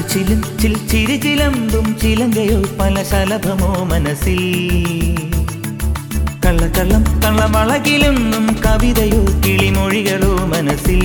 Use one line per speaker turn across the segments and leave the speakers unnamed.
ചിലും ചിരിചിലമ്പും ചിലങ്കയോ പല ശലഭമോ മനസ്സിൽ കള്ളക്കള്ളം കള്ളവളകിലൊന്നും കവിതയോ കിളിമൊഴികളോ മനസ്സിൽ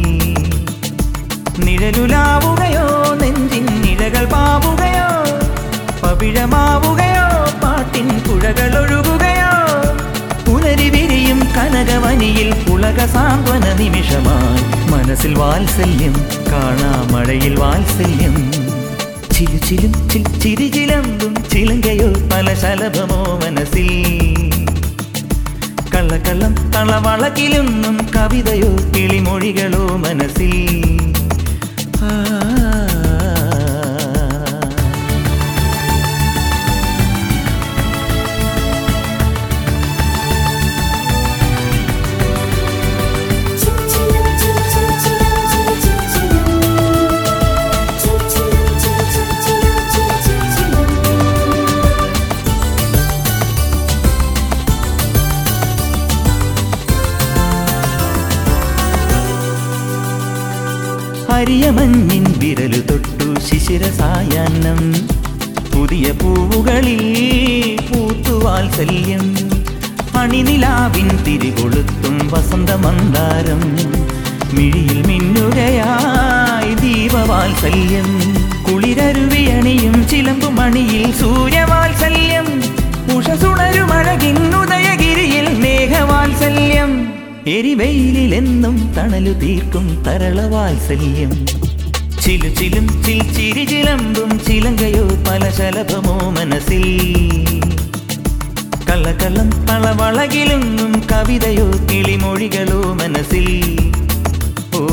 നിഴലുലാവുകയോ നെഞ്ചിൻ നിഴകൾ പാവുകയോ പവിഴമാവുകയോ പാട്ടിൻ പുഴകളൊഴുകുകയോ പുലരി വിരിയും കനകവനിയിൽ പുളക സാന്ത്വന നിമിഷമായി മനസ്സിൽ വാത്സല്യം കാണാമഴയിൽ വാത്സല്യം ചിലും ചിരിചിലമ്പും ചിലങ്കയോ പല ശലഭമോ മനസ്സിൽ കള്ളക്കള്ളം കളവളകിലൊന്നും കവിതയോ കിളിമൊഴികളോ മനസ്സിൽ ഹരിയമഞ്ഞിൻ വിരലു തൊട്ടു ശിശിരസായാന്നം പുതിയ പൂവുകളിൽ പൂത്തുവാത്സല്യം അണിനിലാവിൻ തിരികൊളുത്തും വസന്തമന്ദാരം മിഴിയിൽ മിന്നുകയായി ദീപവാത്സല്യം കുളിരരുവിയണിയും ചിലമ്പുമണിയിൽ സൂര്യവാത്സല്യം ഉഷസുണരുമഴകിന്നുദയഗിരിയിൽ മേഘവാത്സല്യം എരിവെയിലെന്നും തണലു തീർക്കും തരളവാത്സല്യം ചിലും ചിരിചിലമ്പും ചിലങ്കയോ പല ശലഭമോ മനസ്സിൽ കള്ളക്കള്ളം കളവളകിലൊന്നും കവിതയോ കിളിമൊഴികളോ മനസ്സിൽ ഓ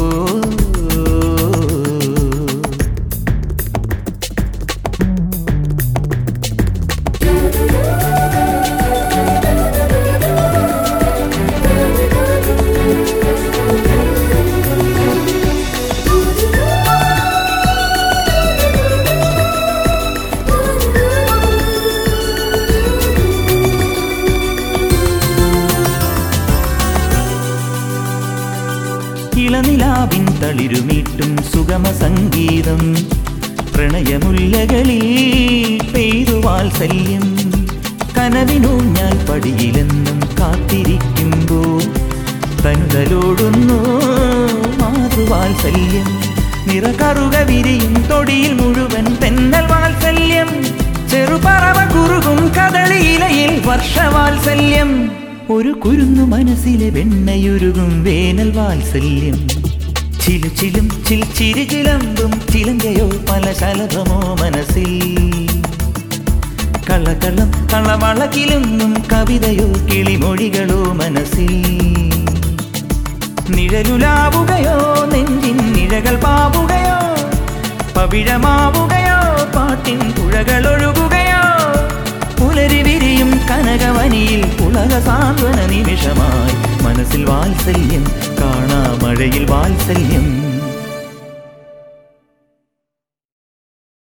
ഇളനിലാവിൻ തളിരുമീട്ടും സുഗമ സംഗീതം പ്രണയമുല്ലകളിൽ പെയ്തു വാത്സല്യം കനവിനൂഞ്ഞാൽ പടിയിലെന്നും കാത്തിരിക്കുമ്പോൾ തനുതലോടുന്നു മാതൃവാത്സല്യം നിറകറുക വിരിയും തൊടിയിൽ മുഴുവൻ തെന്നൽ വാത്സല്യം ചെറുപറവ കുറുകും കദളിയിലയിൽ വർഷവാത്സല്യം ഒരു കുരുന്നു മനസ്സിലെ വെണ്ണയുരുകും വേനൽ വാത്സല്യം ചിലും ചിരിചിലമ്പും ചിലങ്കയോ പല ശലഭമോ മനസ്സിൽ കള്ളക്കള്ളം കളവളകിലൊന്നും കവിതയോ കിളിമൊഴികളോ മനസ്സിൽ നിഴലുലാവുകയോ നെഞ്ചിൻ നിഴകൾ പാവുകയോ പവിഴമാവുകയോ പാട്ടിൻ പുഴകളൊഴുകുകയോ പുലരി വിരിയും കനകവനിയിൽ പുളക സാന്ത്വന നിമിഷമായി മനസ്സിൽ വാത്സല്യം കാണാമഴയിൽ വാത്സല്യം